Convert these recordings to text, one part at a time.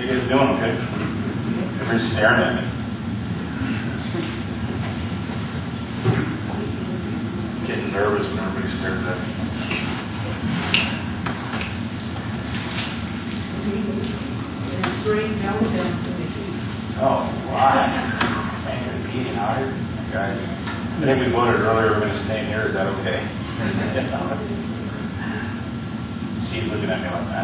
You guys doing okay? Everybody's staring at me. Getting nervous when everybody stares at me. Oh, why? Man, you're beating harder. Guys, I think we voted earlier we're going to stay in here. Is that okay? She's looking at me like that.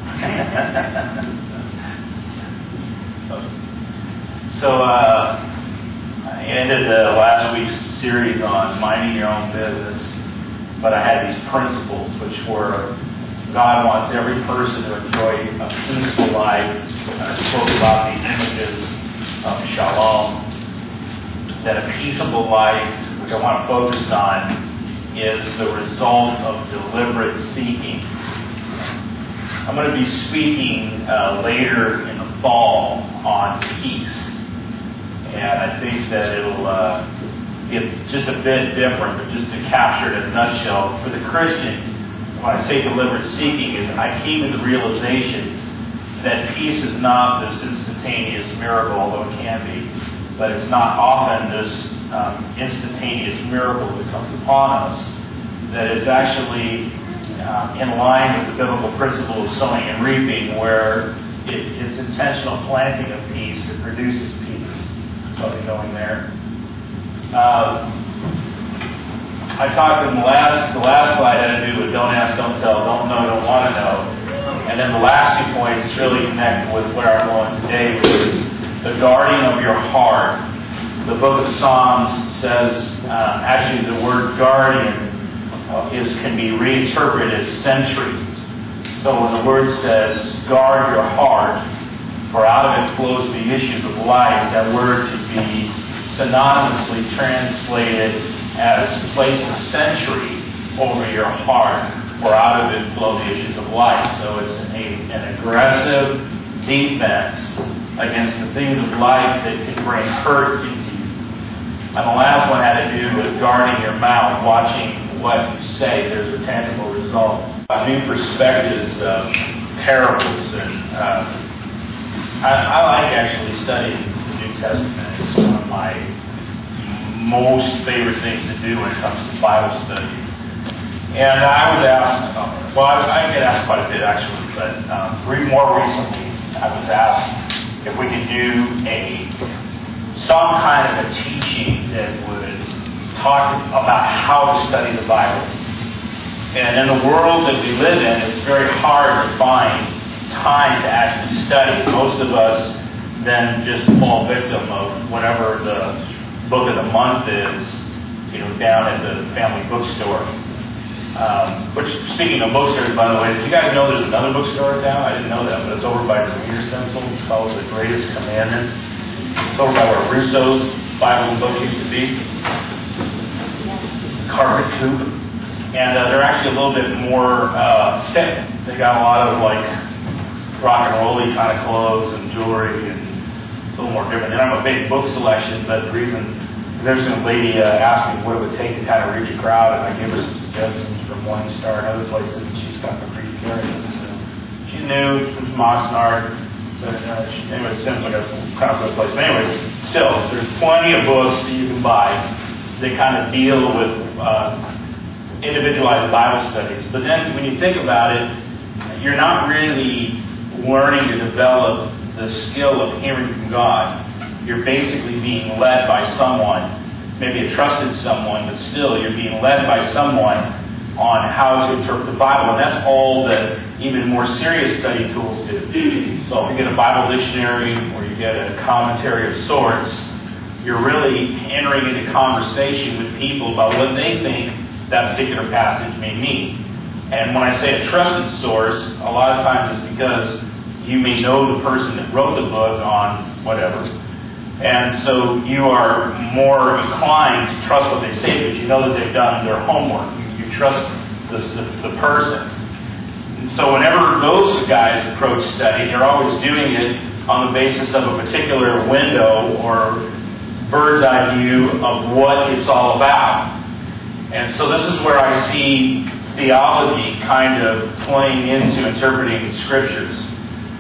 So, I ended last week's series on minding your own business, but I had these principles, which were God wants every person to enjoy a peaceful life. I spoke about the images of shalom, that a peaceable life, which I want to focus on, is the result of deliberate seeking. I'm going to be speaking later in the fall on peace. And I think that it'll be just a bit different, but just to capture it in a nutshell, for the Christian, when I say deliberate seeking, is I came to the realization that peace is not this instantaneous miracle, although it can be, but it's not often this instantaneous miracle that comes upon us, that it's actually in line with the biblical principle of sowing and reaping, where it's intentional planting of peace that produces peace. Something going there. I talked in the last slide had to do with don't ask, don't tell, don't know, don't want to know. And then the last 2 points really connect with where I'm going today, which is the guarding of your heart. The book of Psalms says, actually the word guardian can be reinterpreted as sentry. So when the word says, guard your heart, for out of it flows the issues of life, that word could be synonymously translated as place a sentry over your heart, for out of it flow the issues of life. So it's an aggressive defense against the things of life that can bring hurt into you. And the last one had to do with guarding your mouth, watching what you say. There's a tangible result. New perspectives of parables, and I like actually studying the New Testament. It's one of my most favorite things to do when it comes to Bible study. And I was asked, I get asked quite a bit actually, but more recently I was asked if we could do some kind of a teaching that would talk about how to study the Bible. And in the world that we live in, it's very hard to find time to actually study. Most of us then just fall victim of whatever the book of the month is, down at the family bookstore. Which, speaking of bookstores, by the way, did you guys know there's another bookstore in town? I didn't know that, but it's over by Premier Stencil. It's called The Greatest Commandment. It's over by where Russo's Bible and book used to be. Carpet Coop. And they're actually a little bit more thick. They got a lot of rock and roll-y kind of clothes and jewelry, and it's a little more different. They don't have a big book selection, but the reason, there's a lady asked me what it would take to kind of reach a crowd, and I gave her some suggestions from Morningstar and other places, and she's got the free carry. So she's new, she's from Oxnard, but anyway, it seems like a kind of good place. But anyways, still, there's plenty of books that you can buy that kind of deal with individualized Bible studies. But then when you think about it, you're not really learning to develop the skill of hearing from God. You're basically being led by someone, maybe a trusted someone, but still you're being led by someone on how to interpret the Bible. And that's all that even more serious study tools do. So if you get a Bible dictionary or you get a commentary of sorts, you're really entering into conversation with people about what they think that particular passage may mean. And when I say a trusted source, a lot of times it's because you may know the person that wrote the book on whatever. And so you are more inclined to trust what they say because you know that they've done their homework. You trust the person. And so whenever those guys approach study, they're always doing it on the basis of a particular window or bird's eye view of what it's all about. And so this is where I see theology kind of playing into interpreting the Scriptures.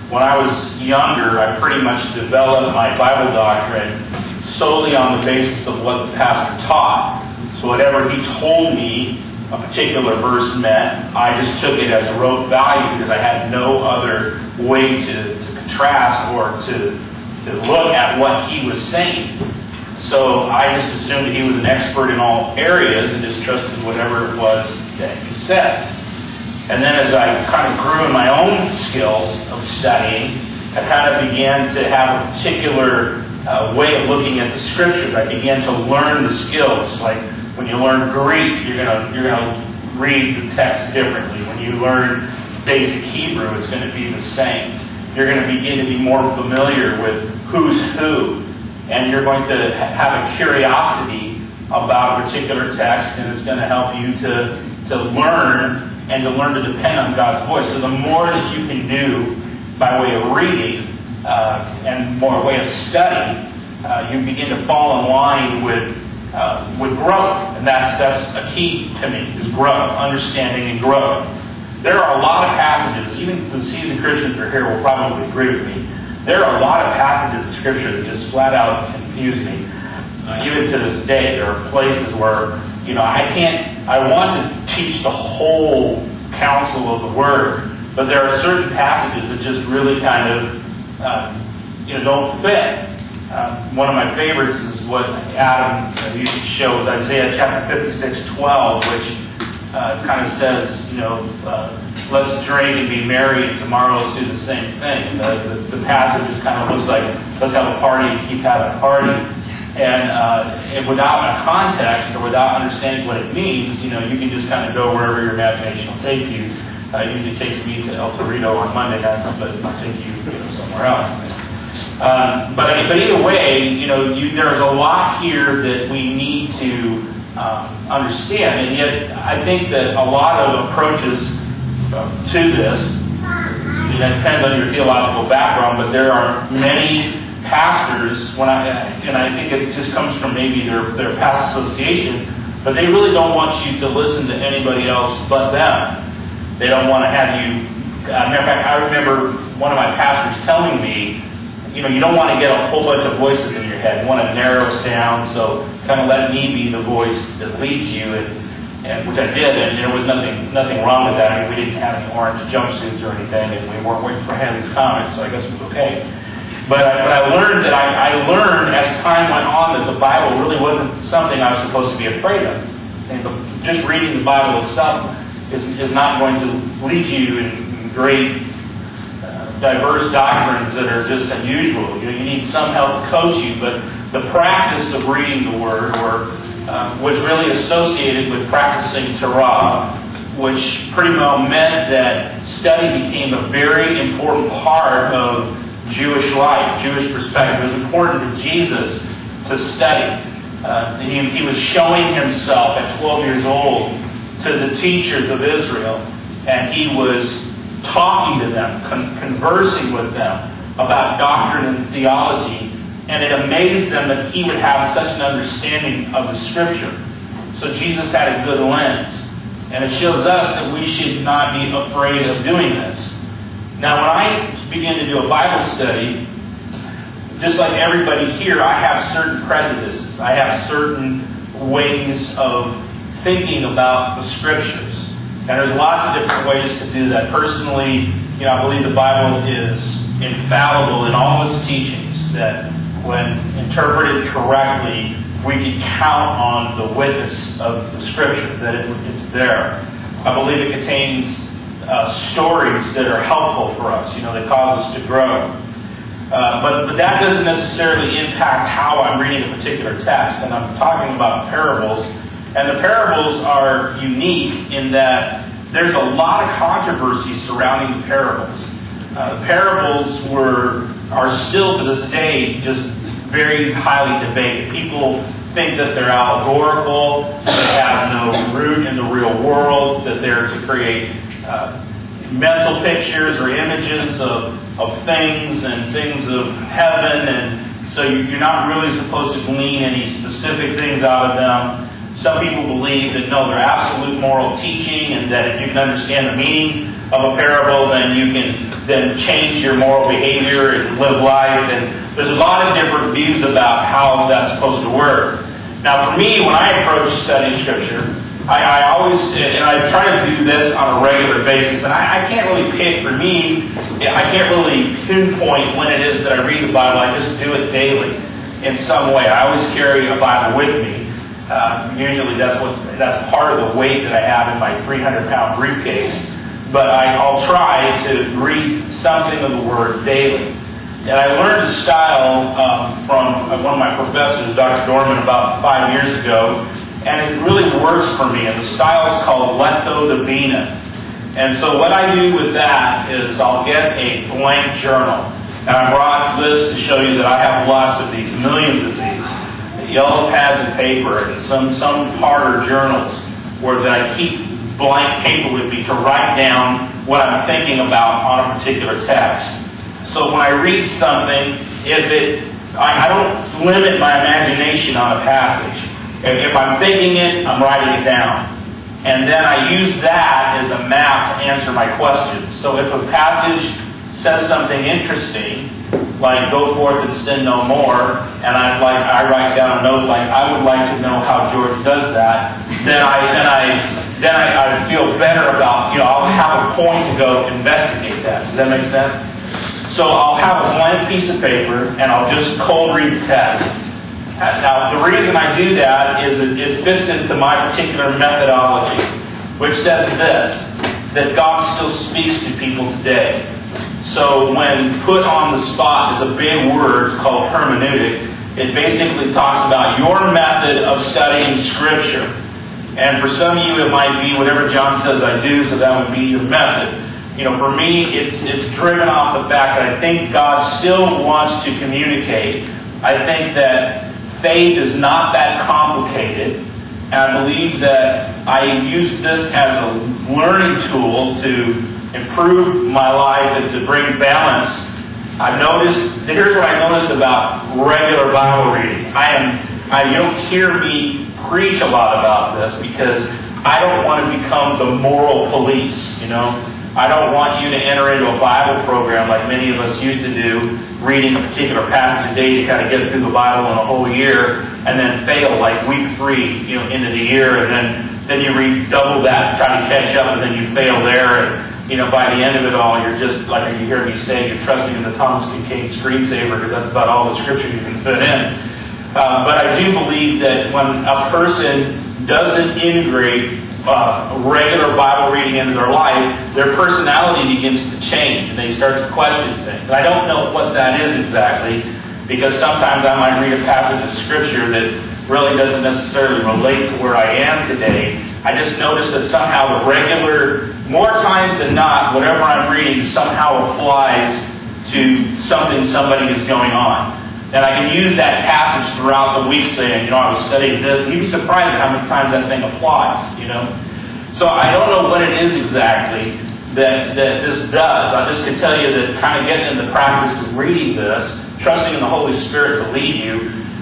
when I was younger, I pretty much developed my Bible doctrine solely on the basis of what the pastor taught. So whatever he told me a particular verse meant, I just took it as rote value because I had no other way to contrast or to look at what he was saying. So I just assumed he was an expert in all areas and just trusted whatever it was that he said. And then as I kind of grew in my own skills of studying, I kind of began to have a particular way of looking at the Scriptures. I began to learn the skills. Like when you learn Greek, you're gonna read the text differently. When you learn basic Hebrew, it's going to be the same. You're going to begin to be more familiar with who's who, and you're going to have a curiosity about a particular text, and it's going to help you to learn and to learn to depend on God's voice. So the more that you can do by way of reading and more way of study, you begin to fall in line with growth, and that's a key to me, is growth, understanding and growth. There are a lot of passages, even the seasoned Christians are here will probably agree with me. There are a lot of passages in Scripture that just flat out confuse me. Even to this day, there are places where, I want to teach the whole counsel of the Word, but there are certain passages that just really kind of, don't fit. One of my favorites is what Adam used to show is Isaiah chapter 56:12, which kind of says, let's drink and be merry, and tomorrow let's do the same thing. The passage just kind of looks like, let's have a party and keep having a party. And without a context or without understanding what it means, you can just kind of go wherever your imagination will take you. It usually takes me to El Torito on Monday nights, but it might take you somewhere else. But either way, there's a lot here that we need to understand, and yet I think that a lot of approaches to this, it depends on your theological background, but there are many pastors, and I think it just comes from maybe their past association, but they really don't want you to listen to anybody else but them. They don't want to have you. Matter of fact, I remember one of my pastors telling me, you don't want to get a whole bunch of voices in your head. You want to narrow it down, so kind of let me be the voice that leads you, and which I did, and there was nothing wrong with that. I mean, we didn't have any orange jumpsuits or anything, and we weren't waiting for Haley's comments, so I guess it was okay. But I learned that I learned as time went on that the Bible really wasn't something I was supposed to be afraid of. And just reading the Bible itself is not going to lead you in great diverse doctrines that are just unusual. You need some help to coach you, but the practice of reading the Word was really associated with practicing Torah, which pretty well meant that study became a very important part of Jewish life, Jewish perspective. It was important to Jesus to study. He was showing himself at 12 years old to the teachers of Israel, and he was talking to them, conversing with them about doctrine and theology, and it amazed them that he would have such an understanding of the Scripture. So Jesus had a good lens, and it shows us that we should not be afraid of doing this. Now, when I begin to do a Bible study, just like everybody here, I have certain prejudices. I have certain ways of thinking about the Scriptures. And there's lots of different ways to do that. Personally, I believe the Bible is infallible in all its teachings, that when interpreted correctly, we can count on the witness of the Scripture, that it's there. I believe it contains stories that are helpful for us, that cause us to grow. But that doesn't necessarily impact how I'm reading a particular text. And I'm talking about parables. And the parables are unique in that there's a lot of controversy surrounding the parables. Parables are still to this day just very highly debated. People think that they're allegorical, they have no root in the real world, that they're to create mental pictures or images of things and things of heaven, and so you're not really supposed to glean any specific things out of them. Some people believe that no, they're absolute moral teaching, and that if you can understand the meaning of a parable, then you can then change your moral behavior and live life. And there's a lot of different views about how that's supposed to work. Now, for me, when I approach studying Scripture, I always, and I try to do this on a regular basis, and I can't really pick, for me, I can't really pinpoint when it is that I read the Bible. I just do it daily in some way. I always carry a Bible with me. Usually that's part of the weight that I have in my 300-pound briefcase. But I'll try to read something of the Word daily. And I learned a style from one of my professors, Dr. Dorman, about 5 years ago. And it really works for me. And the style is called Lectio Divina. And so what I do with that is I'll get a blank journal. And I brought this to show you that I have lots of these, millions of these. Yellow pads of paper and some harder journals where that I keep blank paper with me to write down what I'm thinking about on a particular text. So when I read something, I don't limit my imagination on a passage. If I'm thinking it, I'm writing it down. And then I use that as a map to answer my questions. So if a passage says something interesting, like go forth and sin no more, and I write down a note like I would like to know how George does that, then I feel better about, I'll have a point to go investigate that. Does that make sense? So I'll have a blank piece of paper and I'll just cold read the text. Now the reason I do that is it fits into my particular methodology, which says this, that God still speaks to people today. So when put on the spot is a big word called hermeneutic. It basically talks about your method of studying Scripture. And for some of you it might be whatever John says I do, so that would be your method. For me it's driven off the fact that I think God still wants to communicate. I think that faith is not that complicated. And I believe that I use this as a learning tool to improve my life and to bring balance. Here's what I noticed about regular Bible reading. You don't hear me preach a lot about this because I don't want to become the moral police, I don't want you to enter into a Bible program like many of us used to do, reading a particular passage a day to kind of get through the Bible in a whole year, and then fail like week 3, into the year, and then you read double that, try to catch up, and then you fail there, and by the end of it all, you're just, like you hear me say, you're trusting in the Thomas Kincaid screensaver because that's about all the Scripture you can fit in. But I do believe that when a person doesn't integrate regular Bible reading into their life, their personality begins to change and they start to question things. And I don't know what that is exactly, because sometimes I might read a passage of Scripture that really doesn't necessarily relate to where I am today. I just notice that somehow more times than not, whatever I'm reading somehow applies to something somebody is going on. And I can use that passage throughout the week saying, I was studying this, and you'd be surprised at how many times that thing applies, So I don't know what it is exactly that this does. I just can tell you that kind of getting in the practice of reading this, trusting in the Holy Spirit to lead you,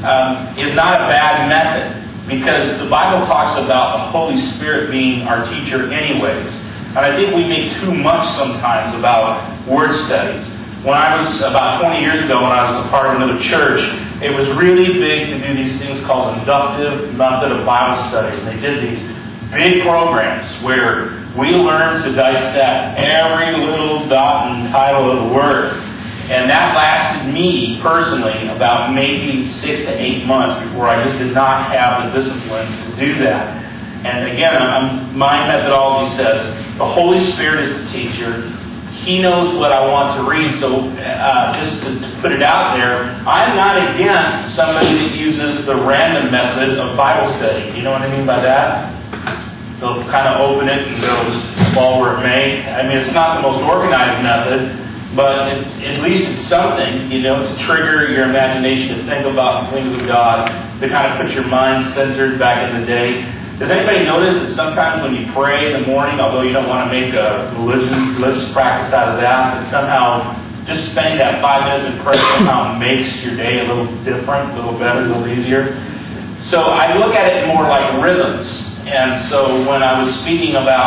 is not a bad method. Because the Bible talks about the Holy Spirit being our teacher anyways. And I think we make too much sometimes about word studies. When I was about 20 years ago, when I was a part of another church, it was really big to do these things called inductive method of Bible studies. And they did these big programs where we learned to dissect every little dot and title of the word. And that lasted me, personally, about maybe 6 to 8 months before I just did not have the discipline to do that. And again, my methodology says the Holy Spirit is the teacher. He knows what I want to read. So just to put it out there, I'm not against somebody that uses the random method of Bible study. You know what I mean by that? They'll kind of open it and they'll just fall where it may. I mean, it's not the most organized method, but at least it's something, to trigger your imagination to think about the things of God, to kind of put your mind centered back in the day. Does anybody notice that sometimes when you pray in the morning, although you don't want to make a religious practice out of that somehow just spending that 5 minutes in prayer somehow makes your day a little different, a little better, a little easier? So I look at it more like rhythms. And so when I was speaking about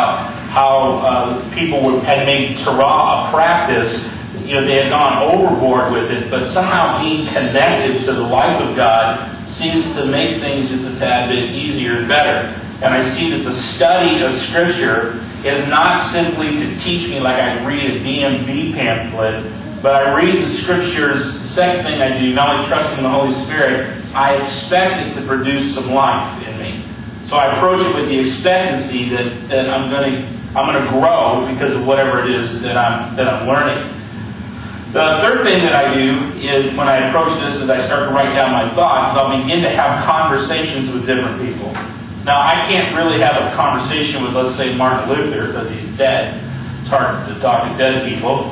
how people had made Torah a practice. They had gone overboard with it, but somehow being connected to the life of God seems to make things just a tad bit easier and better. And I see that the study of Scripture is not simply to teach me like I read a DMV pamphlet, but I read the Scriptures. The second thing I do, not only trusting in the Holy Spirit, I expect it to produce some life in me. So I approach it with the expectancy that I'm going to grow because of whatever it is that I'm learning. The third thing that I do is when I approach this, as I start to write down my thoughts, is I'll begin to have conversations with different people. Now, I can't really have a conversation with, let's say, Martin Luther because he's dead. It's hard to talk to dead people.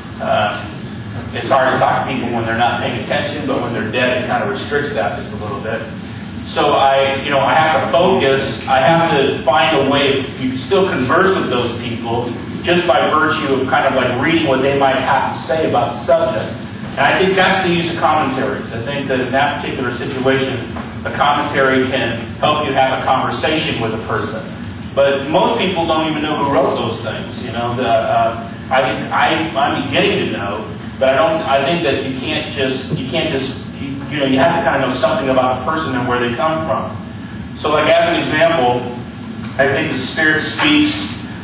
It's hard to talk to people when they're not paying attention, but when they're dead, it kind of restricts that just a little bit. So I have to focus. I have to find a way to still converse with those people just by virtue of kind of like reading what they might have to say about the subject. And I think that's the use of commentaries. I think that in that particular situation, a commentary can help you have a conversation with a person. But most people don't even know who wrote those things. I'm beginning to know, but I think that you can't just you have to kind of know something about the person and where they come from. So, like as an example, I think the Spirit speaks.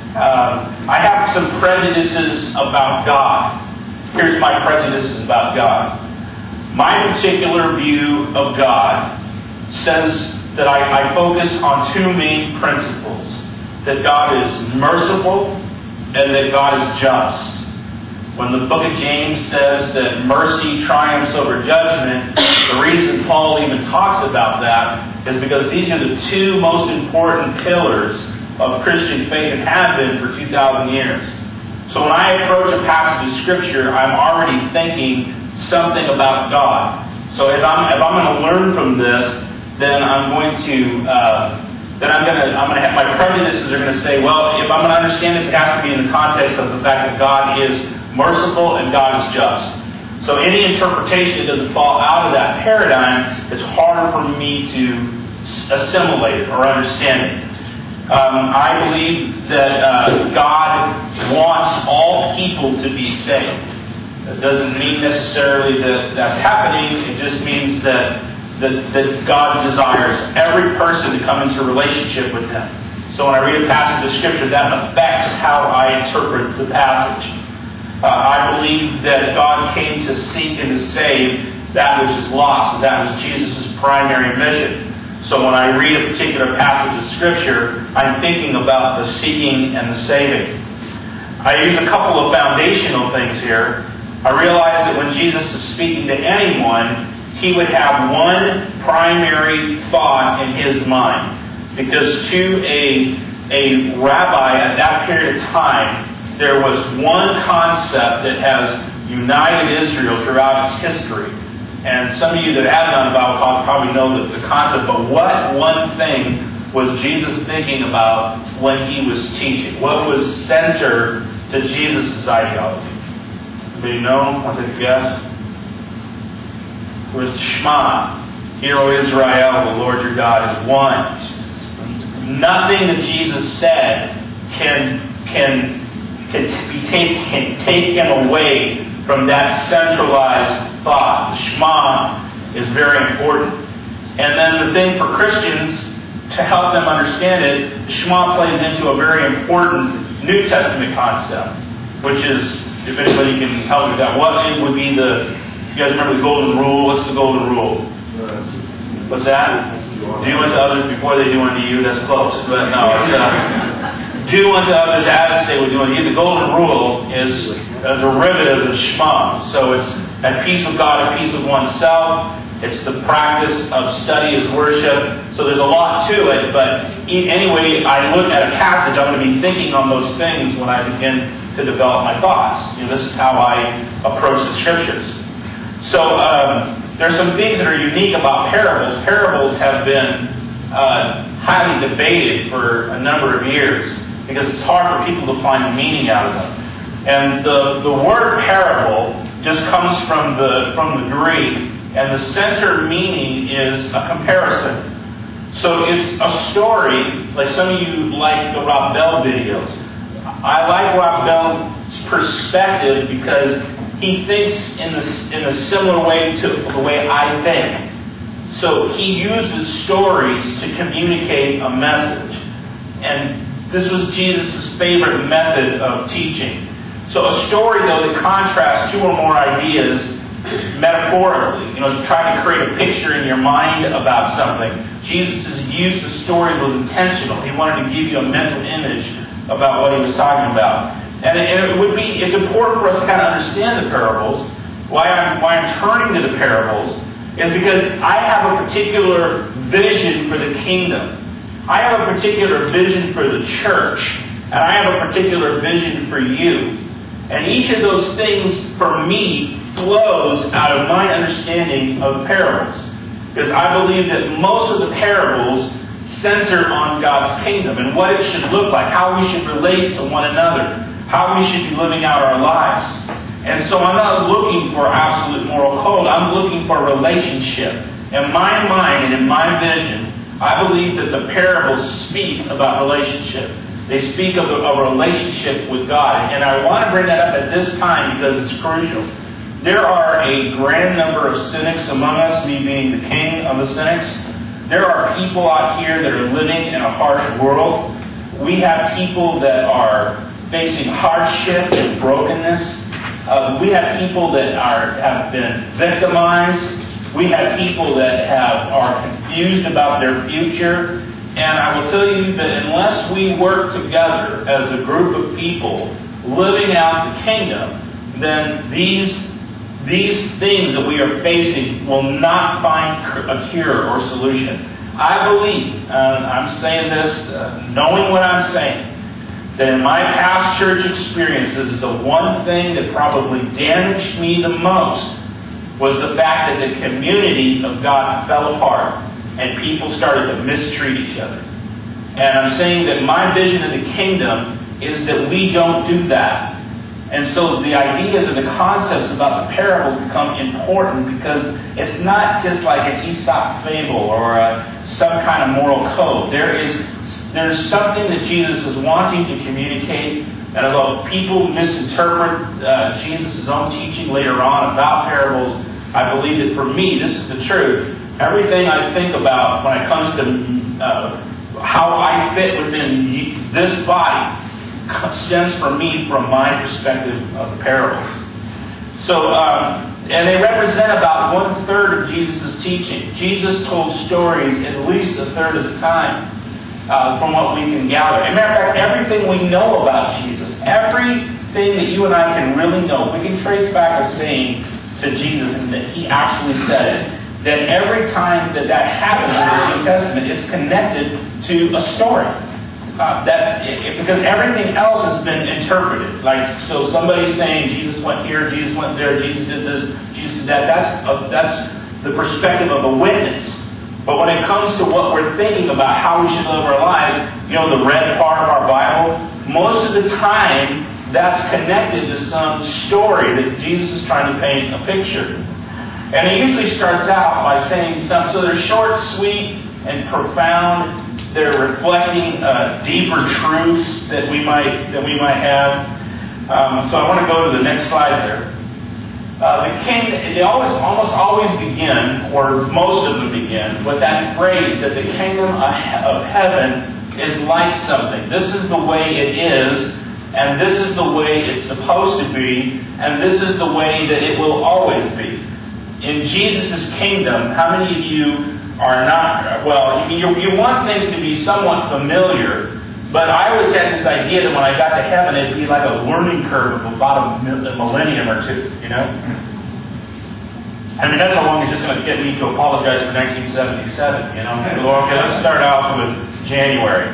I have some prejudices about God. Here's my prejudices about God. My particular view of God says that I focus on two main principles. That God is merciful and that God is just. When the book of James says that mercy triumphs over judgment, the reason Paul even talks about that is because these are the two most important pillars of Christian faith and have been for 2,000 years. So when I approach a passage of Scripture, I'm already thinking something about God. So if I'm going to learn from this, then I'm going to have my prejudices are going to say, well, if I'm going to understand this, it has to be in the context of the fact that God is merciful and God is just. So any interpretation that doesn't fall out of that paradigm, it's harder for me to assimilate it or understand it. I believe that God wants all people to be saved. That doesn't mean necessarily that that's happening. It just means that God desires every person to come into a relationship with Him. So when I read a passage of Scripture, that affects how I interpret the passage. I believe that God came to seek and to save that which is lost, and that was Jesus' primary mission. So when I read a particular passage of Scripture, I'm thinking about the seeking and the saving. I use a couple of foundational things here. I realize that when Jesus is speaking to anyone, He would have one primary thought in His mind. Because to a rabbi at that period of time, there was one concept that has united Israel throughout its history. And some of you that have done Bible college probably know that the concept, but what one thing was Jesus thinking about when He was teaching? What was center to Jesus' ideology? Anybody know? Want to take a guess? It was Shema. Hear, O Israel, the Lord your God is one. Nothing that Jesus said can take Him away from that centralized thought. The Shema is very important. And then the thing for Christians, to help them understand it, the Shema plays into a very important New Testament concept, which is, if anybody can help with that, what would be you guys remember the golden rule? What's the golden rule? What's that? Do unto others before they do unto you. That's close. But no, it's do unto others as they would do unto you. The golden rule is a derivative of the Shema. So it's at peace with God, at peace with oneself. It's the practice of study as worship. So there's a lot to it. But anyway, I look at a passage, I'm going to be thinking on those things when I begin to develop my thoughts. This is how I approach the Scriptures. So there's some things that are unique about parables. Parables have been highly debated for a number of years because it's hard for people to find meaning out of them. And the word parable just comes from the Greek, and the center meaning is a comparison. So it's a story, like some of you like the Rob Bell videos. I like Rockville's perspective because he thinks in a similar way to the way I think. So he uses stories to communicate a message. And this was Jesus' favorite method of teaching. So a story, though, that contrasts two or more ideas metaphorically, trying to create a picture in your mind about something. Jesus' use of stories was intentional. He wanted to give you a mental image about what he was talking about. And it's important for us to kind of understand the parables. Why I'm turning to the parables is because I have a particular vision for the kingdom. I have a particular vision for the church. And I have a particular vision for you. And each of those things, for me, flows out of my understanding of parables. Because I believe that most of the parables center on God's kingdom and what it should look like, how we should relate to one another, how we should be living out our lives. And so I'm not looking for absolute moral code. I'm looking for a relationship. In my mind and in my vision, I believe that the parables speak about relationship. They speak of a relationship with God. And I want to bring that up at this time because it's crucial. There are a grand number of cynics among us, me being the king of the cynics. There are people out here that are living in a harsh world. We have people that are facing hardship and brokenness. We have people that have been victimized. We have people that are confused about their future. And I will tell you that unless we work together as a group of people living out the kingdom, then these things that we are facing will not find a cure or solution. I believe, I'm saying this knowing what I'm saying, that in my past church experiences, the one thing that probably damaged me the most was the fact that the community of God fell apart and people started to mistreat each other. And I'm saying that my vision of the kingdom is that we don't do that. And so the ideas and the concepts about the parables become important because it's not just like an Aesop fable or some kind of moral code. There's something that Jesus is wanting to communicate. And although people misinterpret Jesus' own teaching later on about parables, I believe that for me, this is the truth. Everything I think about when it comes to how I fit within this body stems for me from my perspective of the parables. So, and they represent about 1/3 of Jesus' teaching. Jesus told stories at least 1/3 of the time, from what we can gather. As a matter of fact, everything we know about Jesus, everything that you and I can really know, we can trace back a saying to Jesus and that he actually said it. That every time that happens in the New Testament, it's connected to a story. Because everything else has been interpreted. So somebody's saying Jesus went here, Jesus went there, Jesus did this, Jesus did that. That's the perspective of a witness. But when it comes to what we're thinking about how we should live our lives, the red part of our Bible, most of the time that's connected to some story that Jesus is trying to paint a picture. And it usually starts out by saying something. So they're short, sweet, and profound. They're reflecting deeper truths that we might have. So I want to go to the next slide there. They almost always begin, or most of them begin, with that phrase that the kingdom of heaven is like something. This is the way it is, and this is the way it's supposed to be, and this is the way that it will always be. In Jesus' kingdom, how many of you are not, you want things to be somewhat familiar, but I always had this idea that when I got to heaven, it'd be like a learning curve of about a millennium or two, I mean, that's how long it's just going to get me to apologize for 1977, Okay, let's start off with January.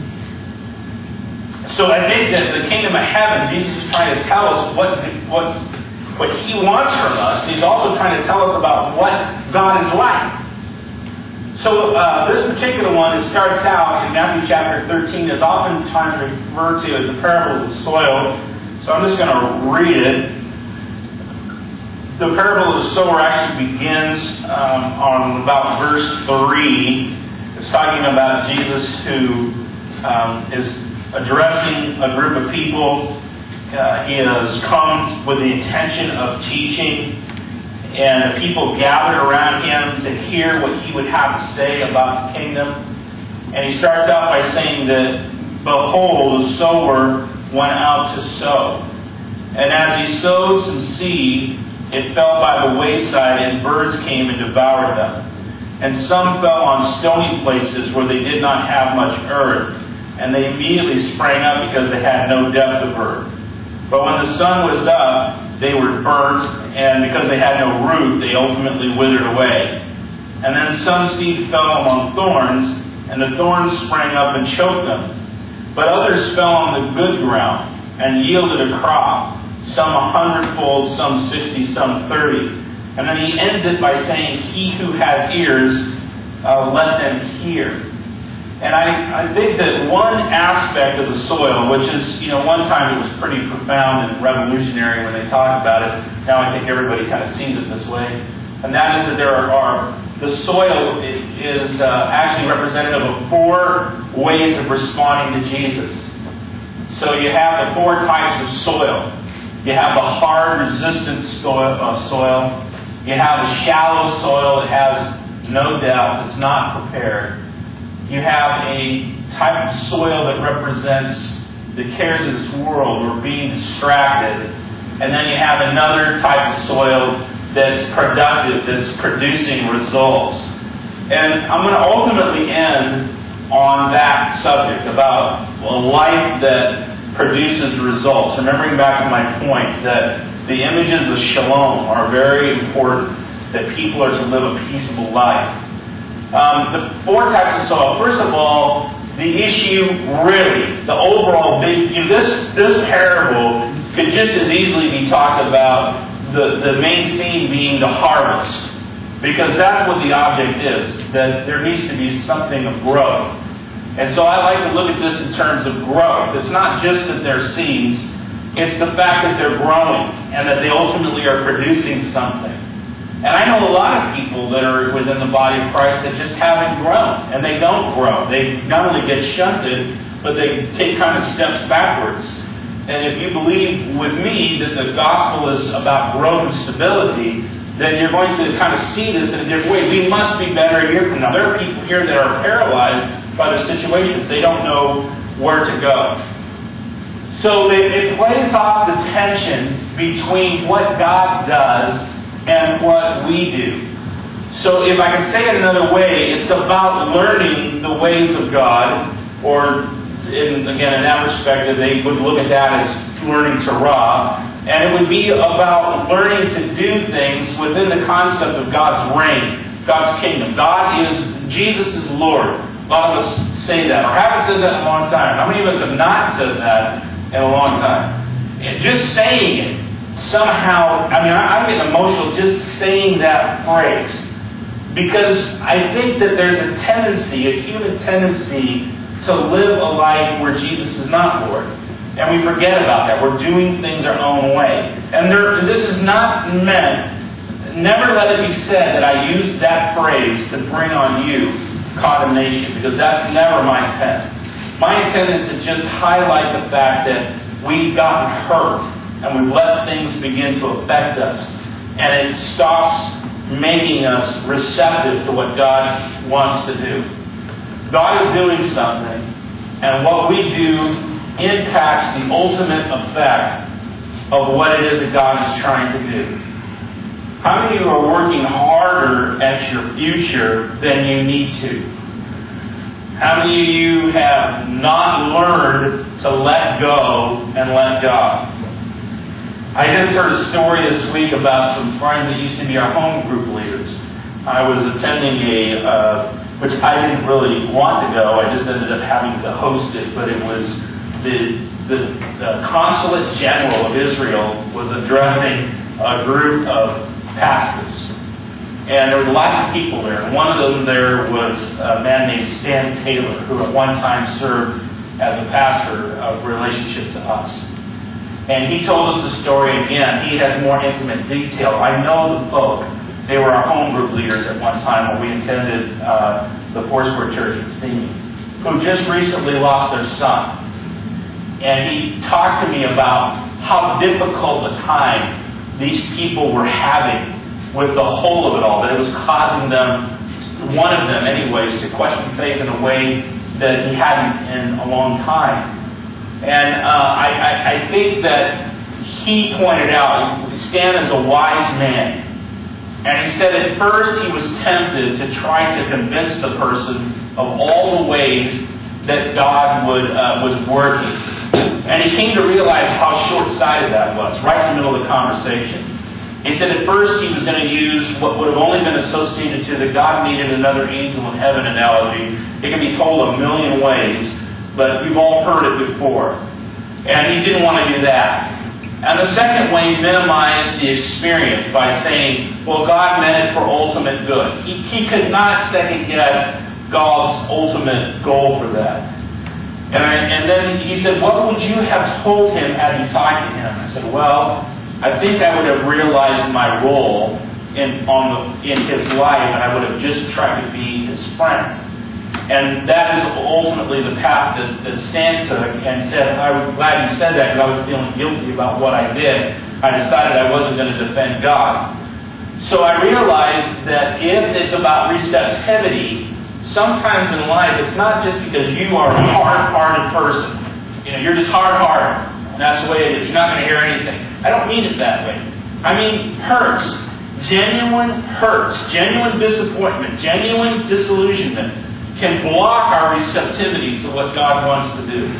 So I think that the kingdom of heaven, Jesus is trying to tell us what he wants from us. He's also trying to tell us about what God is like. So this particular one, it starts out in Matthew chapter 13, is oftentimes referred to as the parable of the soil. So I'm just going to read it. The parable of the sower actually begins on about verse 3. It's talking about Jesus who is addressing a group of people. He has come with the intention of teaching, and the people gathered around him to hear what he would have to say about the kingdom. And he starts out by saying that, behold, the sower went out to sow. And as he sowed some seed, it fell by the wayside, and birds came and devoured them. And some fell on stony places where they did not have much earth, and they immediately sprang up because they had no depth of earth. But when the sun was up, they were burnt, and because they had no root, they ultimately withered away. And then some seed fell among thorns, and the thorns sprang up and choked them. But others fell on the good ground and yielded a crop, some 100-fold, some 60, some 30. And then he ends it by saying, he who has ears, let them hear. And I think that one aspect of the soil, which is, one time it was pretty profound and revolutionary when they talked about it. Now I think everybody kind of sees it this way. And that is that the soil is actually representative of 4 ways of responding to Jesus. So you have the 4 types of soil. You have the hard, resistant soil. You have a shallow soil that has no depth, it's not prepared. You have a type of soil that represents the cares of this world. We're being distracted. And then you have another type of soil that's productive, that's producing results. And I'm going to ultimately end on that subject about a life that produces results. Remembering back to my point that the images of shalom are very important, that people are to live a peaceable life. The 4 types of soil. First of all, the issue really, the overall big, this parable could just as easily be talked about the main theme being the harvest. Because that's what the object is, that there needs to be something of growth. And so I like to look at this in terms of growth. It's not just that they're seeds, it's the fact that they're growing and that they ultimately are producing something. And I know a lot of people that are within the body of Christ that just haven't grown, and they don't grow. They not only get shunted, but they take kind of steps backwards. And if you believe with me that the gospel is about growth and stability, then you're going to kind of see this in a different way. We must be better a year from now. There are people here that are paralyzed by the situations. They don't know where to go. So it plays off the tension between what God does and what we do. So if I can say it another way, it's about learning the ways of God, or in that perspective, they would look at that as learning Torah, and it would be about learning to do things within the concept of God's reign, God's kingdom. Jesus is Lord. A lot of us say that, or haven't said that in a long time. How many of us have not said that in a long time? And just saying it, somehow, I get emotional just saying that phrase. Because I think that there's a tendency, a human tendency, to live a life where Jesus is not Lord. And we forget about that. We're doing things our own way. And this is not meant, never let it be said that I used that phrase to bring on you condemnation, because that's never my intent. My intent is to just highlight the fact that we've gotten hurt and we've let things begin to affect us. And it stops making us receptive to what God wants to do. God is doing something, and what we do impacts the ultimate effect of what it is that God is trying to do. How many of you are working harder at your future than you need to? How many of you have not learned to let go and let God? I just heard a story this week about some friends that used to be our home group leaders. I was attending which I didn't really want to go. I just ended up having to host it, but it was the Consulate General of Israel was addressing a group of pastors. And there were lots of people there. One of them there was a man named Stan Taylor, who at one time served as a pastor of relationship to us. And he told us the story again. He had more intimate detail. I know the folk. They were our home group leaders at one time when we attended the Foursquare Church at Simi, who just recently lost their son. And he talked to me about how difficult a time these people were having with the whole of it all, that it was causing them, one of them anyways, to question faith in a way that he hadn't in a long time. And I think that he pointed out, Stan is a wise man. And he said at first he was tempted to try to convince the person of all the ways that God was working. And he came to realize how short-sighted that was, right in the middle of the conversation. He said at first he was going to use what would have only been associated to the God needed another angel in heaven analogy. It can be told a million ways, but we've all heard it before. And he didn't want to do that. And the second way, he minimized the experience by saying, well, God meant it for ultimate good. He could not second-guess God's ultimate goal for that. And then he said, what would you have told him had you talked to him? I said, well, I think I would have realized my role in his life, and I would have just tried to be his friend. And that is ultimately the path that Stan took, and said, I'm glad you said that because I was feeling guilty about what I did. I decided I wasn't going to defend God. So I realized that if it's about receptivity, sometimes in life it's not just because you are a hard-hearted person. You're just hard-hearted. And that's the way it is. You're not going to hear anything. I don't mean it that way. I mean hurts. Genuine hurts. Genuine disappointment. Genuine disillusionment can block our receptivity to what God wants to do.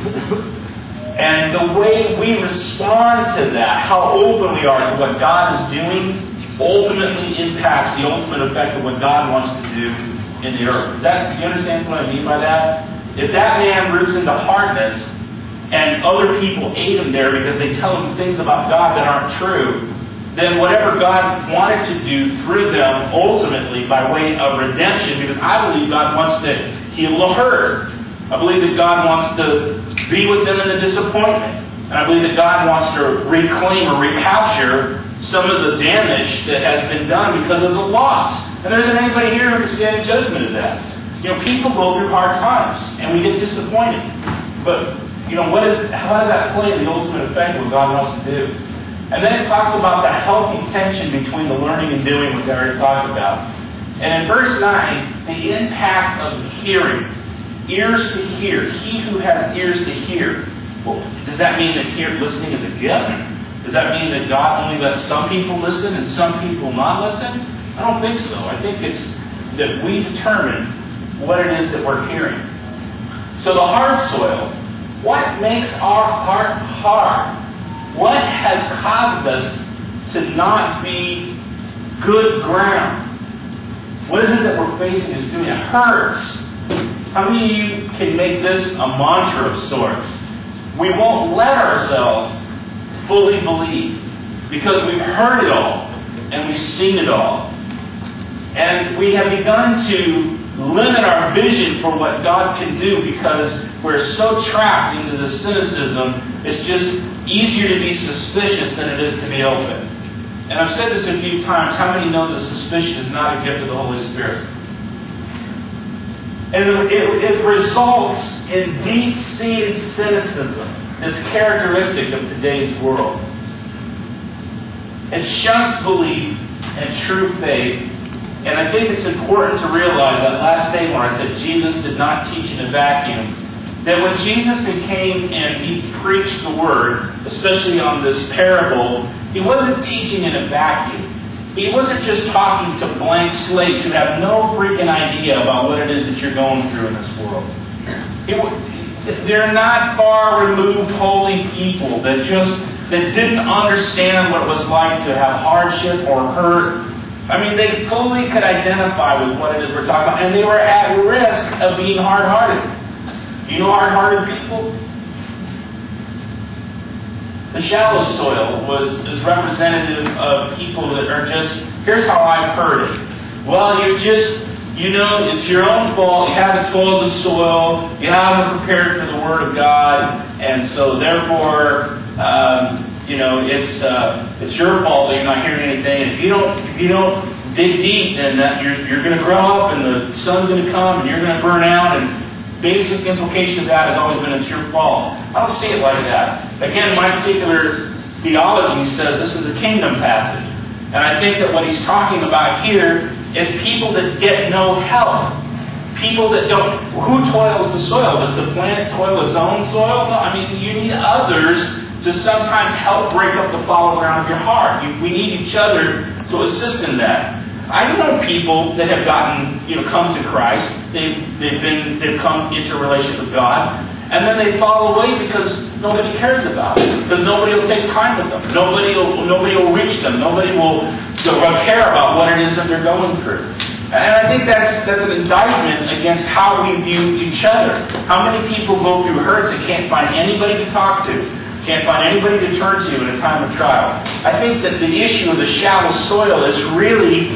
And the way we respond to that, how open we are to what God is doing, ultimately impacts the ultimate effect of what God wants to do in the earth. Do you understand what I mean by that? If that man roots into hardness, and other people aid him there because they tell him things about God that aren't true, then whatever God wanted to do through them, ultimately by way of redemption, because I believe God wants to heal the hurt. I believe that God wants to be with them in the disappointment. And I believe that God wants to reclaim or recapture some of the damage that has been done because of the loss. And there isn't anybody here who can stand in judgment of that. People go through hard times, and we get disappointed. But how does that play in the ultimate effect of what God wants to do? And then it talks about the healthy tension between the learning and doing, which I already talked about. And in verse 9, the impact of hearing. Ears to hear. He who has ears to hear. Well, does that mean that listening is a gift? Does that mean that God only lets some people listen and some people not listen? I don't think so. I think it's that we determine what it is that we're hearing. So the hard soil. What makes our heart hard? What has caused us to not be good ground? What is it that we're facing is doing? It hurts. How many of you can make this a mantra of sorts? We won't let ourselves fully believe because we've heard it all and we've seen it all. And we have begun to limit our vision for what God can do because we're so trapped into the cynicism. It's just easier to be suspicious than it is to be open. And I've said this a few times. How many know that suspicion is not a gift of the Holy Spirit? And it results in deep-seated cynicism that's characteristic of today's world. It shuns belief and true faith. And I think it's important to realize that last day when I said Jesus did not teach in a vacuum, that when Jesus came and he preached the Word, especially on this parable, he wasn't teaching in a vacuum. He wasn't just talking to blank slates who have no freaking idea about what it is that you're going through in this world. They're not far removed holy people that didn't understand what it was like to have hardship or hurt. I mean, they fully could identify with what it is we're talking about, and they were at risk of being hard-hearted. You know hard-hearted people? The shallow soil is representative of people that are just, here's how I've heard it. Well, it's your own fault. You haven't tilled the soil. You haven't prepared for the Word of God. And so, therefore, it's your fault that you're not hearing anything. And if you don't dig deep, then you're going to grow up and the sun's going to come and you're going to burn out. And basic implication of that has always been it's your fault. I don't see it like that. Again, my particular theology says this is a kingdom passage. And I think that what he's talking about here is people that get no help. People that don't... Who toils the soil? Does the plant toil its own soil? No, I mean, you need others to sometimes help break up the fallow ground of your heart. We need each other to assist in that. I know people that have come to Christ. They've come into a relationship with God, and then they fall away because nobody cares about it. Because nobody will take time with them. Nobody will reach them. Nobody will care about what it is that they're going through. And I think that's an indictment against how we view each other. How many people go through hurts and can't find anybody to talk to? Can't find anybody to turn to in a time of trial. I think that the issue of the shallow soil is really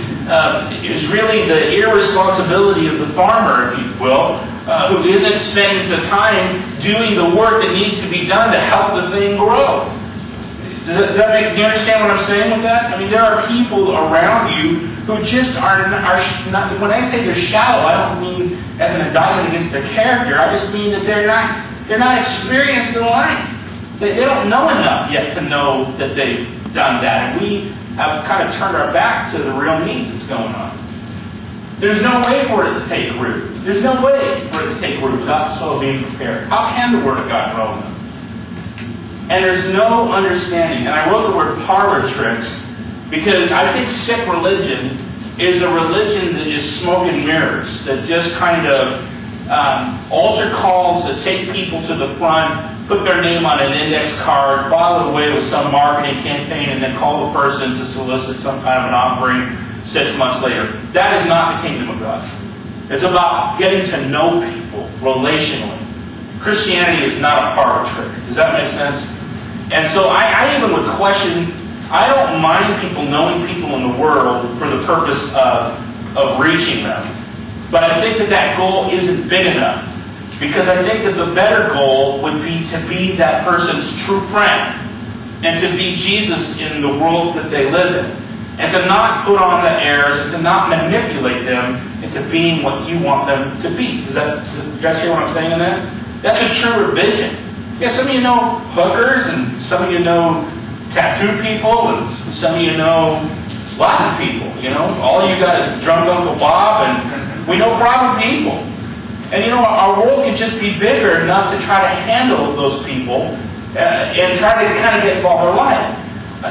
the irresponsibility of the farmer, if you will, who isn't spending the time doing the work that needs to be done to help the thing grow. Do you understand what I'm saying with that? I mean, there are people around you who just are not. When I say they're shallow, I don't mean as an indictment against their character. I just mean that they're not experienced in life. They don't know enough yet to know that they've done that. And we have kind of turned our back to the real need that's going on. There's no way for it to take root. There's no way for it to take root without the soil being prepared. How can the Word of God grow in them? And there's no understanding. And I wrote the word parlor tricks because I think sick religion is a religion that is smoke and mirrors, that just kind of altar calls that take people to the front, put their name on an index card, file it away with some marketing campaign, and then call the person to solicit some kind of an offering 6 months later. That is not the kingdom of God. It's about getting to know people relationally. Christianity is not a parlor trick. Does that make sense? And so I even would question, I don't mind people knowing people in the world for the purpose of reaching them. But I think that goal isn't big enough. Because I think that the better goal would be to be that person's true friend. And to be Jesus in the world that they live in. And to not put on the airs, and to not manipulate them into being what you want them to be. Do you guys hear what I'm saying in that? That's a truer vision. Yeah, some of you know hookers, and some of you know tattoo people, and some of you know lots of people. All you got is drunk Uncle Bob, and we know problem people. And our world could just be bigger enough to try to handle those people and try to kind of get involved in their life.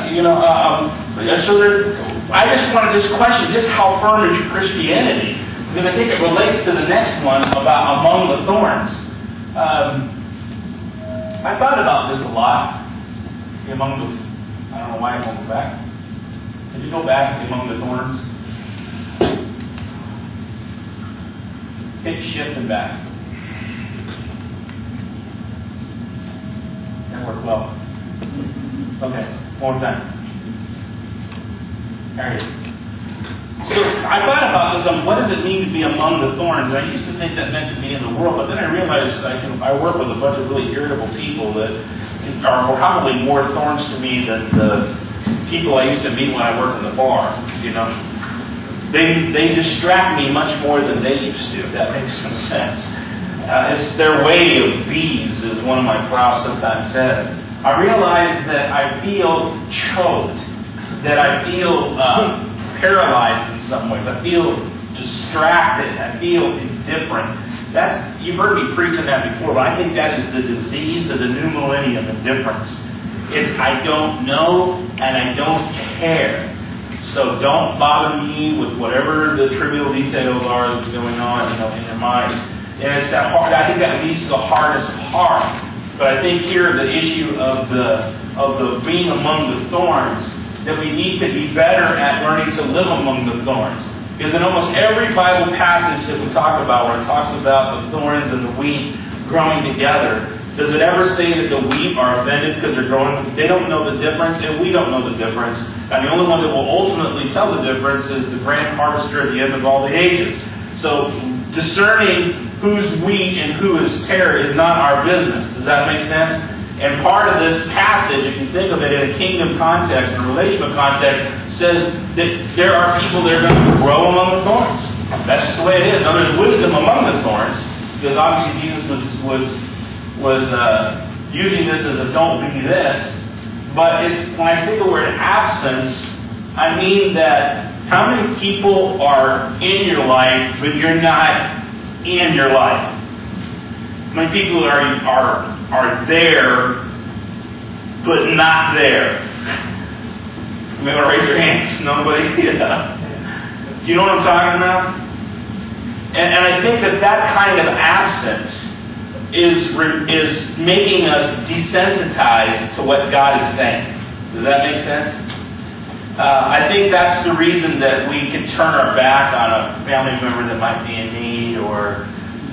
I just want to question just how firm is your Christianity, because I think it relates to the next one about among the thorns. I thought about this a lot. I don't know why I won't go back. Did you go back to among the thorns? Hit shift and back. That worked well. Okay, one more time. There it is. So I thought about this, what does it mean to be among the thorns? I used to think that meant to be in the world, but then I realized I work with a bunch of really irritable people that are probably more thorns to me than the people I used to meet when I worked in the bar. They distract me much more than they used to, if that makes some sense. It's their way of bees, as one of my profs sometimes says. I realize that I feel choked, that I feel paralyzed in some ways. I feel distracted. I feel indifferent. You've heard me preach on that before, but I think that is the disease of the new millennium, indifference. It's I don't know and I don't care. So don't bother me with whatever the trivial details are that's going on, in your mind. And it's that hard. I think that leads to the hardest heart. But I think here the issue of the being among the thorns, that we need to be better at learning to live among the thorns. Because in almost every Bible passage that we talk about, where it talks about the thorns and the wheat growing together, does it ever say that the wheat are offended because they're growing? They don't know the difference, and we don't know the difference. And the only one that will ultimately tell the difference is the grand harvester at the end of all the ages. So discerning who's wheat and who is tare is not our business. Does that make sense? And part of this passage, if you think of it in a kingdom context, in a relational context, says that there are people that are going to grow among the thorns. That's just the way it is. Now, there's wisdom among the thorns, because obviously Jesus was using this as a don't be this. But when I say the word absence, I mean that how many people are in your life, but you're not in your life? How many people are there, but not there? You may want to raise your hands. Nobody? Yeah. Do you know what I'm talking about? And I think that kind of absence is making us desensitized to what God is saying. Does that make sense? I think that's the reason that we can turn our back on a family member that might be in need, or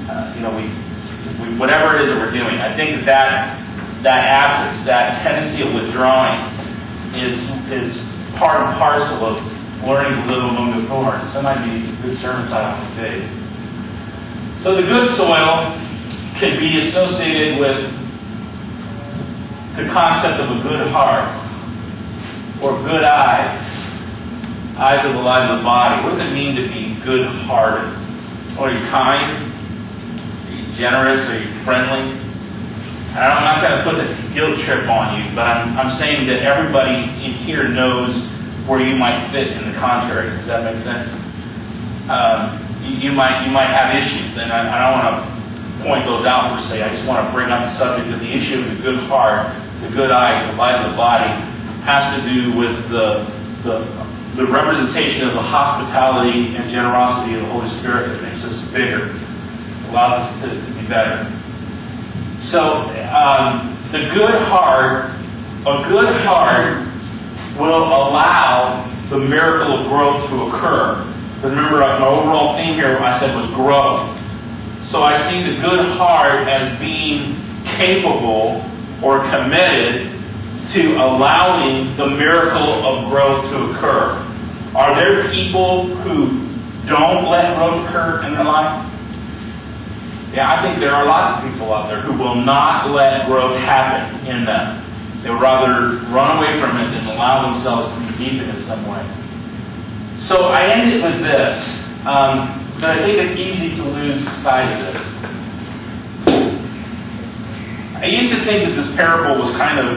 we whatever it is that we're doing. I think that absence, that tendency of withdrawing, is part and parcel of learning to live among the thorns. That might be a good sermon title today. So the good soil can be associated with the concept of a good heart or good eyes of the light of the body. What does it mean to be good-hearted? Are you kind? Are you generous? Are you friendly? I'm not trying to put the guilt trip on you, but I'm saying that everybody in here knows where you might fit in the contrary. Does that make sense? You might have issues, and I don't want to point those out per se. I just want to bring up the subject of the issue of the good heart, the good eyes, the light of the body, has to do with the representation of the hospitality and generosity of the Holy Spirit that makes us bigger, allows us to be better. So a good heart will allow the miracle of growth to occur. Remember, my overall theme here, I said, was growth. So I see the good heart as being capable or committed to allowing the miracle of growth to occur. Are there people who don't let growth occur in their life? Yeah, I think there are lots of people out there who will not let growth happen in them. They would rather run away from it than allow themselves to be deepened in some way. So I end it with this, but I think it's easy to lose sight of this. I used to think that this parable was kind of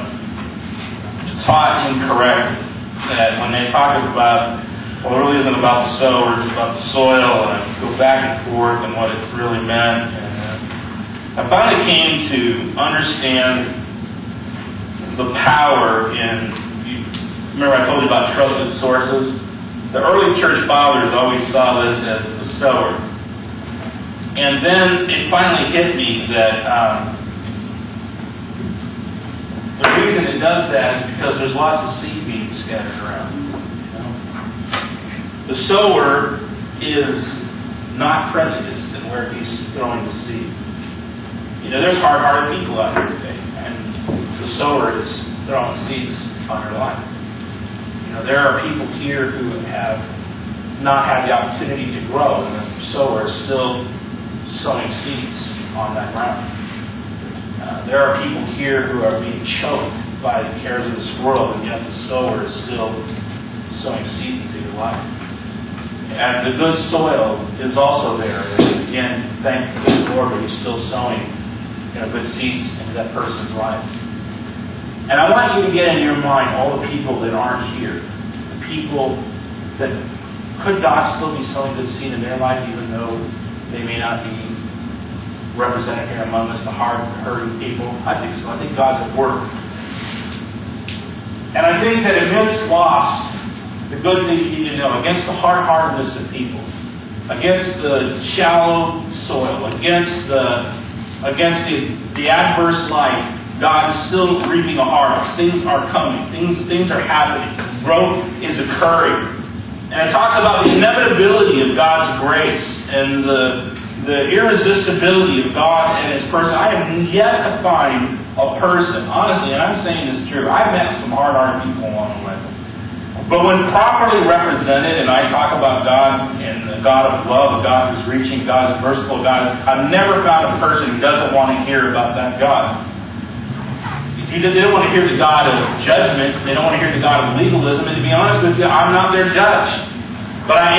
taught incorrectly. That when they talk about, well, it really isn't about the sower, it's about the soil, and I go back and forth and what it's really meant. And I finally came to understand the power in, remember I told you about trusted sources? The early church fathers always saw this as the sower. And then it finally hit me that the reason it does that is because there's lots of seed being scattered around. The sower is not prejudiced in where he's throwing the seed. There's hard-hearted people out here today, and the sower is throwing seeds on their life. There are people here who have not had the opportunity to grow, and the sower is still sowing seeds on that ground. There are people here who are being choked by the cares of this world, and yet the sower is still sowing seeds into your life. And the good soil is also there. And again, thank the Lord that He's still sowing good seeds into that person's life. And I want you to get in your mind all the people that aren't here. The people that could God still be sowing good seed in their life, even though they may not be represented here among us, the hard-hurting people. I think so. I think God's at work. And I think that amidst loss, the good things you need to know, against the hard-heartedness of people, against the shallow soil, against the adverse life, God is still reaping a harvest. Things are coming. Things are happening. Growth is occurring. And it talks about the inevitability of God's grace and the irresistibility of God and His person. I have yet to find a person, honestly, and I'm saying this true, I've met some hard-hearted people along the way. But when properly represented, and I talk about God and the God of love, God who's reaching, God who's merciful, God, I've never found a person who doesn't want to hear about that God. They don't want to hear the God of judgment. They don't want to hear the God of legalism. And to be honest with you, I'm not their judge. But I am a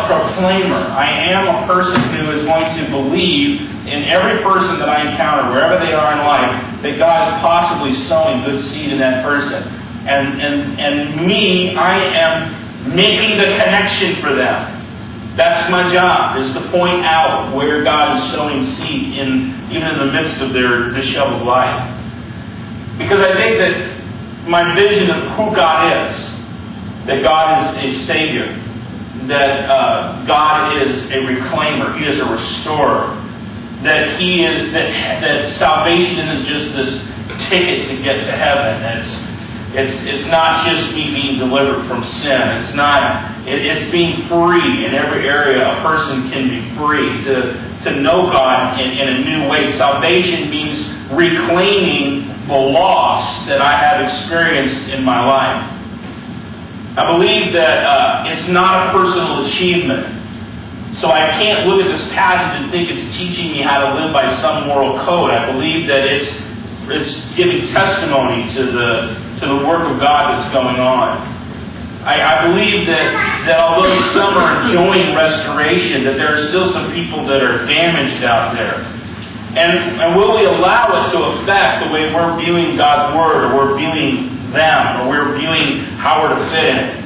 proclaimer. I am a person who is going to believe in every person that I encounter, wherever they are in life, that God is possibly sowing good seed in that person. And me, I am making the connection for them. That's my job, is to point out where God is sowing seed even in the midst of their disheveled life. Because I think that my vision of who God is, that God is a Savior, that God is a reclaimer, He is a restorer, that He is that salvation isn't just this ticket to get to heaven. It's not just me being delivered from sin. It's being free in every area. A person can be free to know God in a new way. Salvation means reclaiming the loss that I have experienced in my life. I believe that it's not a personal achievement. So I can't look at this passage and think it's teaching me how to live by some moral code. I believe that it's giving testimony to the work of God that's going on. I believe that although some are enjoying restoration, that there are still some people that are damaged out there. And will we allow it to affect the way we're viewing God's Word, or we're viewing them, or we're viewing how we're to fit in it?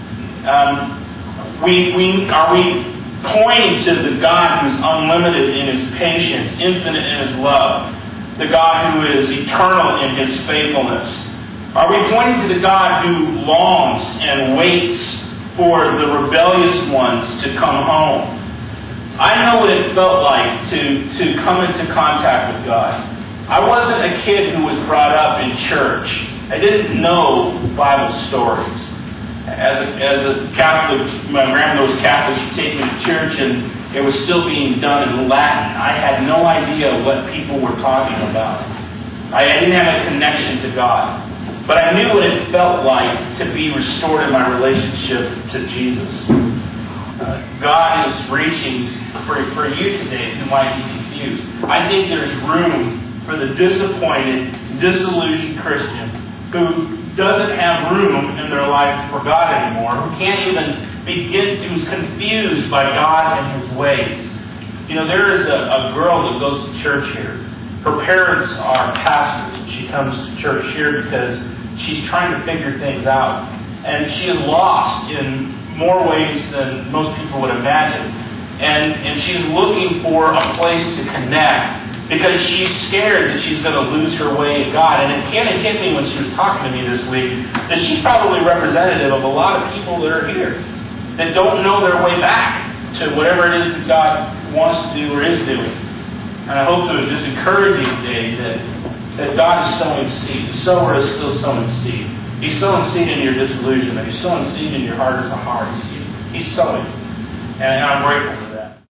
Are we pointing to the God who's unlimited in His patience, infinite in His love, the God who is eternal in His faithfulness? Are we pointing to the God who longs and waits for the rebellious ones to come home? I know what it felt like to come into contact with God. I wasn't a kid who was brought up in church. I didn't know Bible stories. As a Catholic, my grandma was Catholic, she'd take me to church and it was still being done in Latin. I had no idea what people were talking about. I didn't have a connection to God. But I knew what it felt like to be restored in my relationship to Jesus. God is reaching for you today who might be confused. I think there's room for the disappointed, disillusioned Christian who doesn't have room in their life for God anymore, who can't even begin, who's confused by God and His ways. You know, there is a girl that goes to church here. Her parents are pastors. She comes to church here because she's trying to figure things out. And she is lost in more ways than most people would imagine. And she's looking for a place to connect because she's scared that she's going to lose her way in God. And it kind of hit me when she was talking to me this week that she's probably representative of a lot of people that are here that don't know their way back to whatever it is that God wants to do or is doing. And I hope to just encourage you today that God is sowing seed. The sower is still sowing seed. He's sowing seed in your disillusionment. He's sowing seed in your heart as a heart. He's sowing. And I'm grateful for that.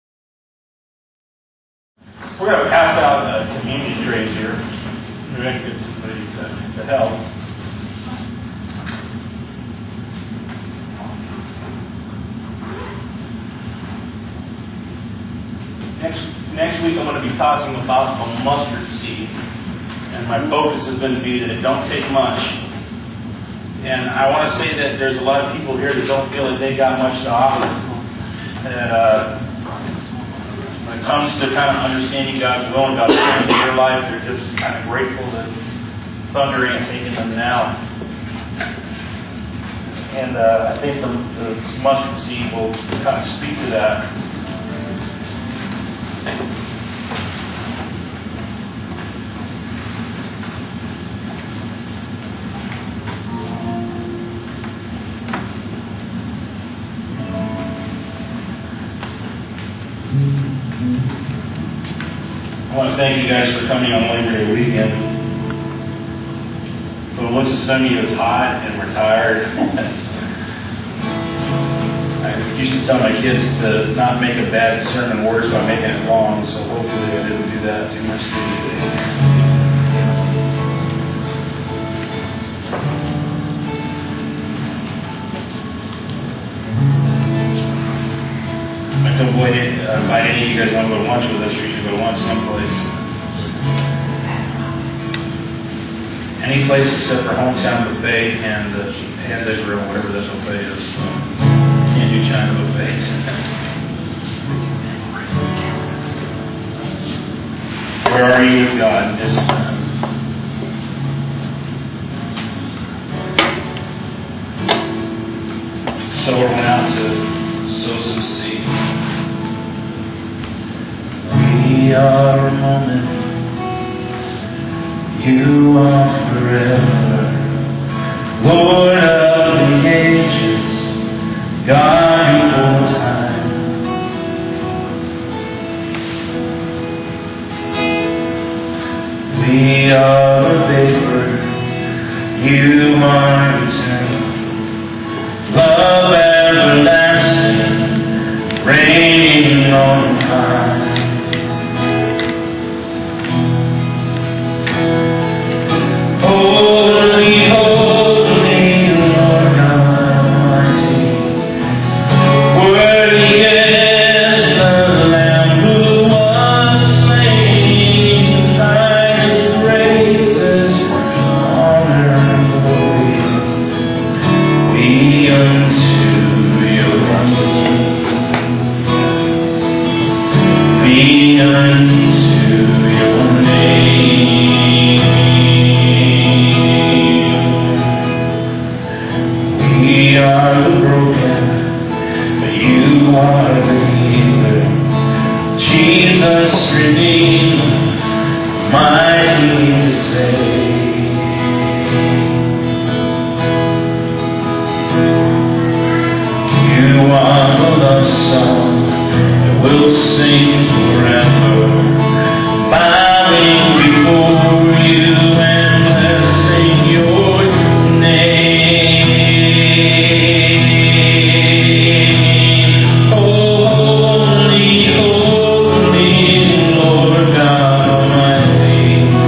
We're going to pass out communion trays here. We're going to get somebody to help. Next week I'm going to be talking about the mustard seed. And my focus is going to be that it don't take much. And I want to say that there's a lot of people here that don't feel that they got much to offer. And when it comes to kind of understanding God's will and God's plan in your life, they're just kind of grateful that thunder ain't taking them now. And I think the mustard seed will kind of speak to that. I want to thank you guys for coming on Labor Day weekend. But it looks at some of you it's hot and we're tired. I used to tell my kids to not make a bad sermon worse by making it long, so hopefully I didn't do that too much today. I don't invite any of you guys want to go to lunch with us, or you should go to lunch someplace. Any place except for Hometown Buffet and Israel, whatever this buffet is. So can't do China buffets. Where are you with God this time? So we're going out to sow some seed. We are a moment. You are forever. Lord of the ages, God before time. We are a vapor, you are eternal. Love everlasting, reigning on high. Holy, holy, Lord Almighty, worthy is the Lamb who was slain. Highest praises, honor, and glory be unto your name. Be unto your name. We are the broken, but you are the healer. Jesus, Redeemer, mighty to save. You are the love song that will sing forever, bowing before you and blessing your name. Holy, holy, Lord God Almighty,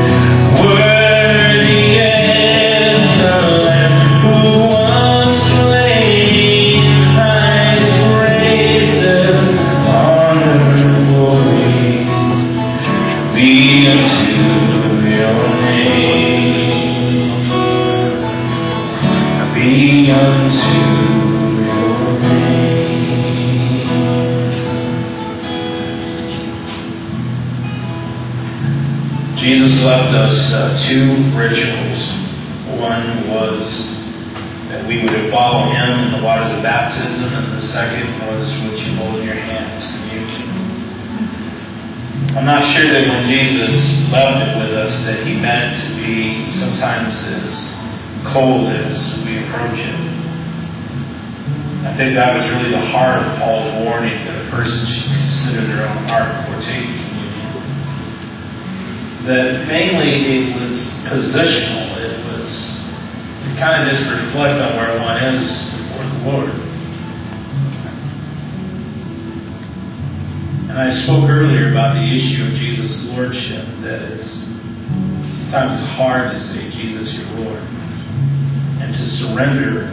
worthy is the Lamb who was slain. Highest praises, honor, and glory be unto your name. Be unto your name. Jesus left us two rituals. One was that we would follow him in the waters of baptism, and the second was what you hold in your hands, communion. I'm not sure that when Jesus left it with us that he meant it to be sometimes as cold as we approach it. I think that was really the heart of Paul's warning, that a person should consider their own heart before taking communion. That mainly it was positional. It was to kind of just reflect on where one is before the Lord. And I spoke earlier about the issue of Jesus' lordship, that sometimes it's hard to say, Jesus, your Lord, and to surrender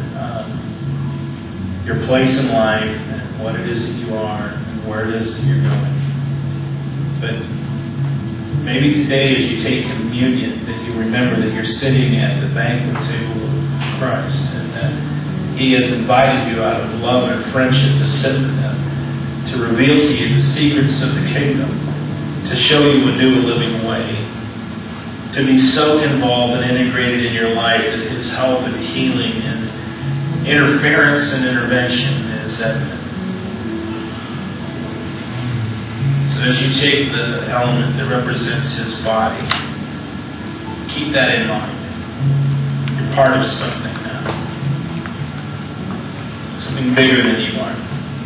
your place in life and what it is that you are and where it is that you're going. But maybe today as you take communion that you remember that you're sitting at the banquet table of Christ and that he has invited you out of love and friendship to sit with him, to reveal to you the secrets of the kingdom, to show you a new living way, to be so involved and integrated in your life that his help and healing and interference and intervention is evident. So as you take the element that represents his body, keep that in mind. You're part of something now. Something bigger than you are.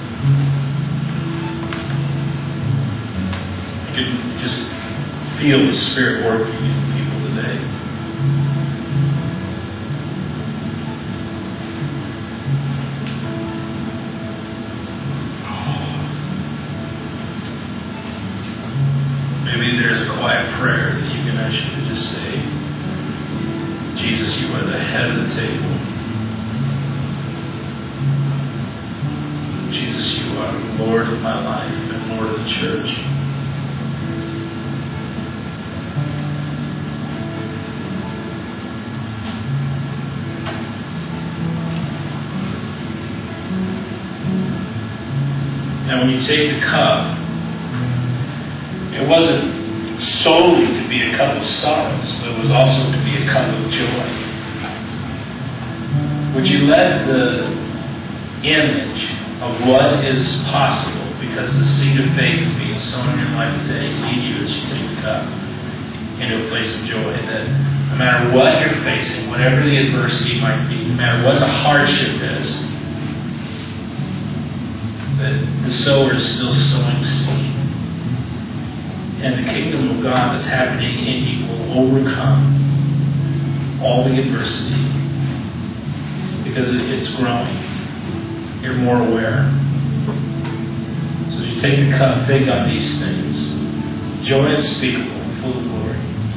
You can just feel the Spirit working in people today. Maybe there's a quiet prayer that you can actually just say, Jesus, you are the head of the table. Jesus, you are Lord of my life and Lord of the church. Now when you take the cup, it wasn't solely to be a cup of sorrows, but it was also to be a cup of joy. Would you let the image of what is possible, because the seed of faith is being sown in your life today, lead you as you take the cup into a place of joy, that no matter what you're facing, whatever the adversity might be, no matter what the hardship is, that the sower is still sowing seed. And the kingdom of God that's happening in you will overcome all the adversity because it's growing. You're more aware. So as you take the cup, think on these things. Joy unspeakable and full of glory.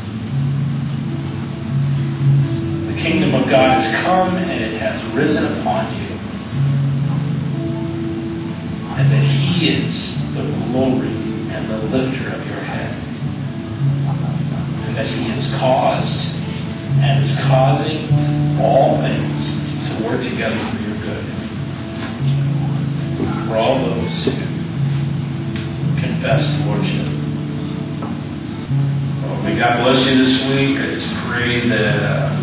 The kingdom of God has come and it has risen upon you. And that He is the glory and the lifter of your head. And that He has caused and is causing all things to work together for your good. For all those who confess Lordship. Well, may God bless you this week. I just pray that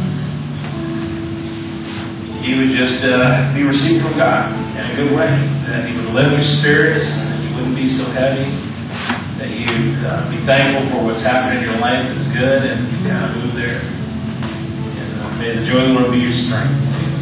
you would just be received from God in a good way. That He would lift your spirits and that you wouldn't be so heavy. That you'd be thankful for what's happening in your life is good and you kind of move there. And may the joy of the Lord be your strength.